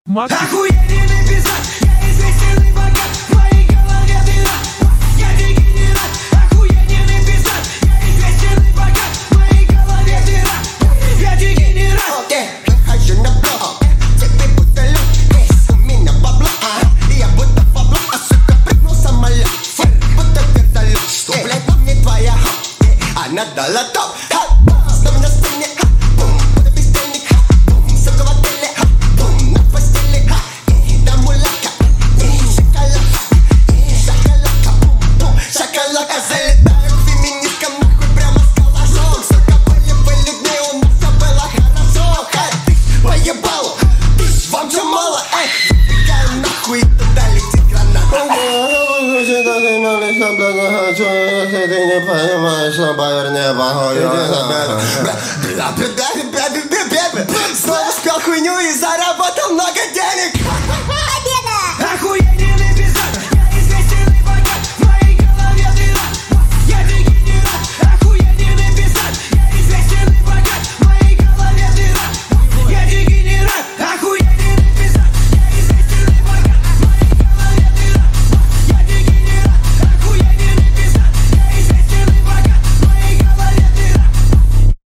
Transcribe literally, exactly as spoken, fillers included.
Макс. Охуенный пиздак, я известен и богат, в моей голове дыра. Я дегенерат, охуенный пиздак, я известен и богат, в моей голове дыра. Я дегенерат. Выхожу на блок, тебе будто люк, у меня бабло, я будто бабло, а сука прыгнул самолет, будто вертолет. Что, блядь, нам не твоя, она дала топ. Снова на сцене, бум, буду бездельник, бум, сука в отеле, бум, на постели, да мулака, шоколадка, шоколадка, бум, бум, шоколадка. Залетаю к феминисткам, нахуй прямо с калашом. Сука, были бы людьми, у нас все было хорошо. Ты поебалу, ты ж вам чё мало, эй, забегаем нахуй, и туда летит граната. Ты не понимаешь, но поверни похуй. Снова спел хуйню и заработал много